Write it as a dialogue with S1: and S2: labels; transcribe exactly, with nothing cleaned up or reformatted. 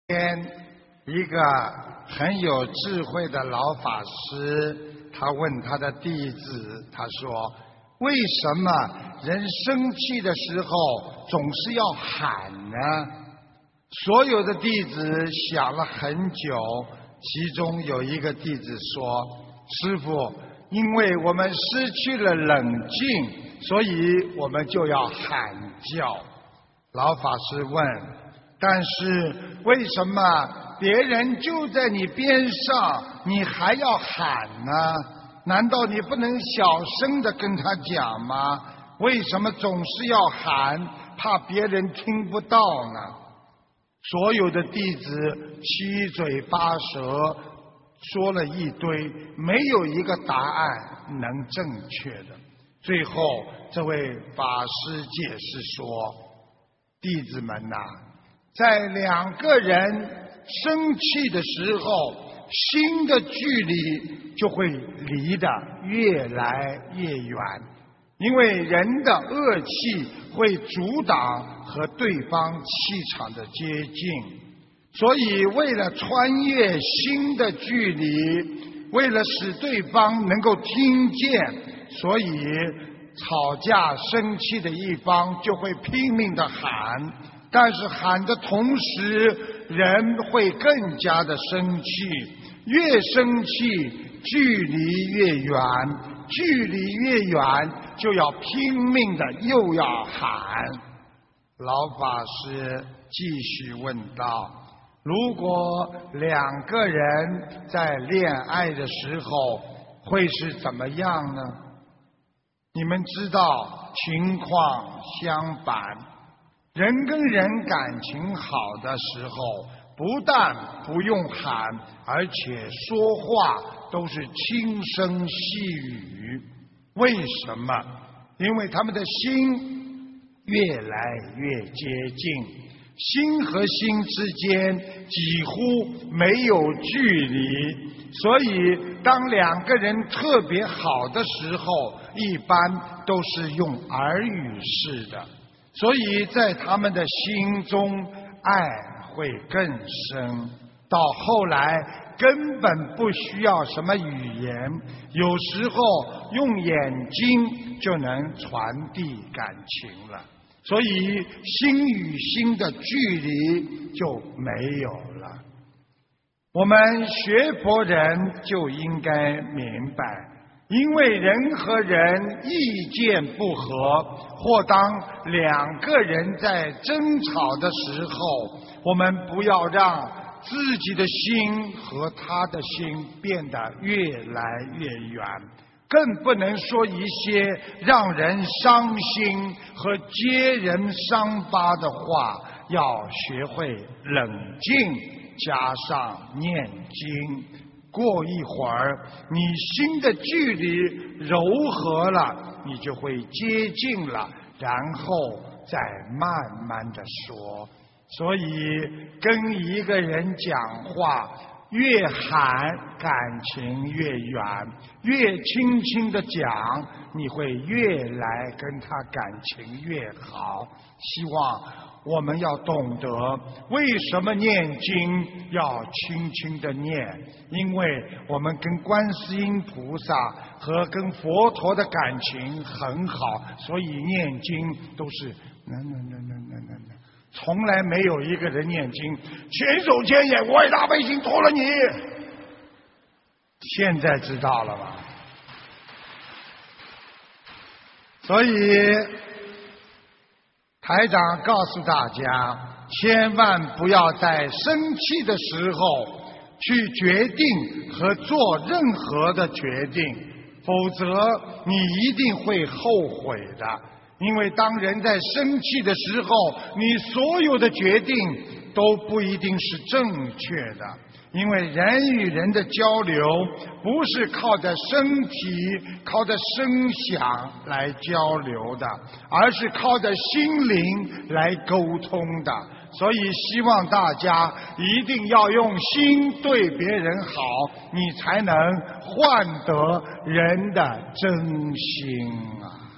S1: 天，一个很有智慧的老法师，他问他的弟子，他说：“为什么人生气的时候总是要喊呢？”所有的弟子想了很久，其中有一个弟子说：“师父，因为我们失去了冷静，所以我们就要喊叫。”老法师问：“但是为什么别人就在你边上，你还要喊呢？难道你不能小声地跟他讲吗？为什么总是要喊，怕别人听不到呢？”所有的弟子七嘴八舌说了一堆，没有一个答案能正确的。最后这位法师解释说：“弟子们呐、啊，在两个人生气的时候，心的距离就会离得越来越远，因为人的恶气会阻挡和对方气场的接近。所以为了穿越心的距离，为了使对方能够听见，所以吵架生气的一方就会拼命地喊，但是喊的同时人会更加的生气，越生气距离越远，距离越远就要拼命的又要喊。”老法师继续问道：“如果两个人在恋爱的时候会是怎么样呢？你们知道情况相反，人跟人感情好的时候，不但不用喊，而且说话都是轻声细语。为什么？因为他们的心越来越接近，心和心之间几乎没有距离，所以当两个人特别好的时候，一般都是用耳语式的，所以在他们的心中爱会更深，到后来根本不需要什么语言，有时候用眼睛就能传递感情了，所以心与心的距离就没有了。我们学佛人就应该明白，因为人和人意见不合，或当两个人在争吵的时候，我们不要让自己的心和他的心变得越来越远，更不能说一些让人伤心和揭人伤疤的话，要学会冷静，加上念经。过一会儿，你心的距离柔和了，你就会接近了，然后再慢慢的说。所以跟一个人讲话，越喊感情越远，越轻轻的讲，你会越来跟他感情越好。希望我们要懂得为什么念经要轻轻的念，因为我们跟观世音菩萨和跟佛陀的感情很好，所以念经都是那那那那那那那，从来没有一个人念经千手千眼我为大悲心托了你。现在知道了吧？所以台长告诉大家，千万不要在生气的时候去决定和做任何的决定，否则你一定会后悔的。因为当人在生气的时候，你所有的决定都不一定是正确的。因为人与人的交流不是靠着身体靠着声响来交流的，而是靠着心灵来沟通的。所以希望大家一定要用心对别人好，你才能换得人的真心啊。